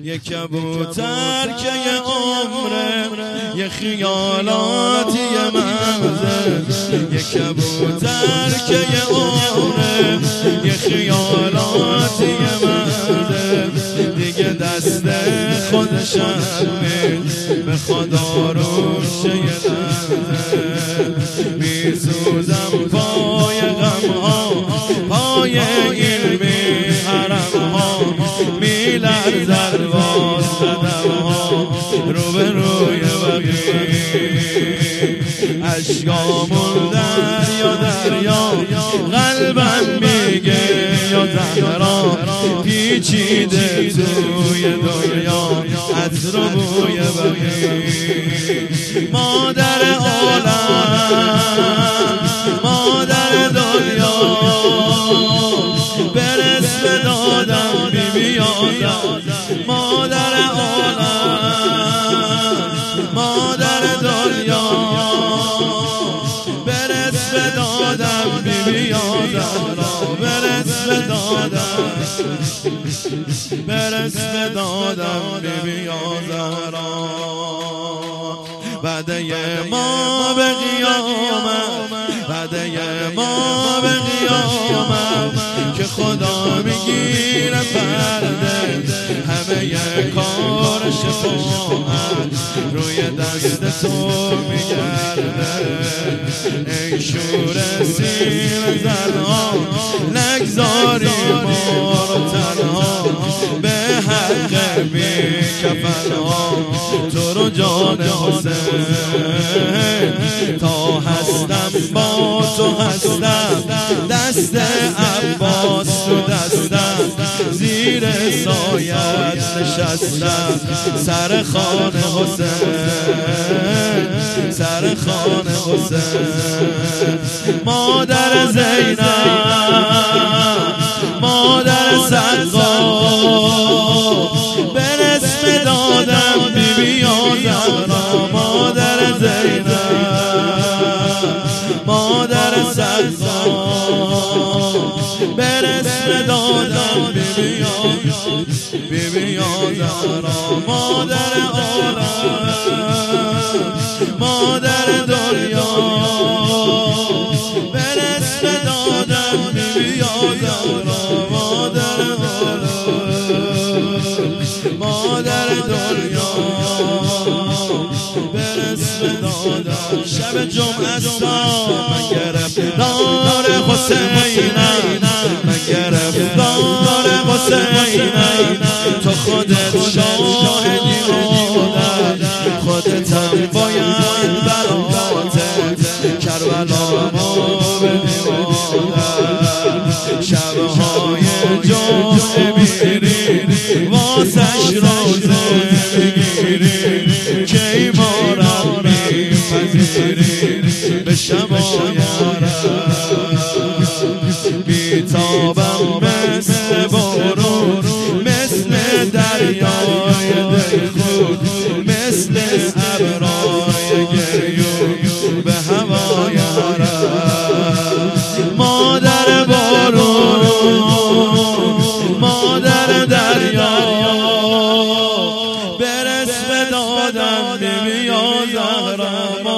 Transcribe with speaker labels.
Speaker 1: یه کبوتر که یه عمره، یه خیالاتی یه منزل. یه کبوتر که یه عمره، یه خیالاتی یه منزل. دیگه دست خودشم به خدا روش یه لحظه. میسوزم پای غم ها، پای این بی حرم ها. میلرزد باز قدم ها رو به روی بقیه. اشکامون دریا دریا، قلبم میگه یا زهرا. پیچیده توی دنیا عطر و بوی بقیه. مادر عالم، مادر دنیا، برس به دادم بیبی آدم. مادر عالم، مادر دنیا، برس به دادم بیبی آدم. برس به دادم، برس به دادم بیبی آدم. بعده ما به قیامت، بعده ما به قیامت، که خدا میگیره پرده همه کار شفاعت روی دست تو میگرده. ای شور سیر زنها، نگذاری ما رو تنها به حق بی کفنها. تو رو جان حسین، تا هستم با تو هستم. دست عباس تو دستم، زیر سایت نشستم. سر خان حسین، سر خان حسین. مادر زینب، مادر صدقا، برس به دادم بیبی آزرا. مادر زینب، مادر صدقا، برس به دادم بیبی آزرا. بیبی آزرا، مادر عالم، مادر دنیا، برس به دادم بیبی آزرا. مادر عالم، مادر دنیا، برس به دادم. شب جمعه من گرفتار حسینم، من گرفتار حسینم. تو خودت شاهدی مادر، خودتم باید برات کربلا ما بدی مادر. شبهای جمعه